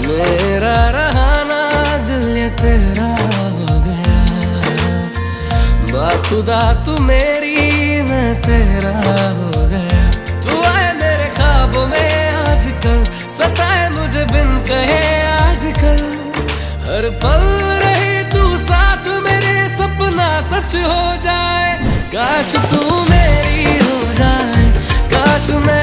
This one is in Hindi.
मेरा रहा ना दिल ये तेरा हो गया, बाखुदा तू मेरी मैं तेरा हो गया। तू आए मेरे ख्वाबों में आजकल, सताए मुझे बिन कहे आजकल, हर पल रहे तू साथ मेरे, सपना सच हो जाए। काश तू मेरी हो जाए, काश मैं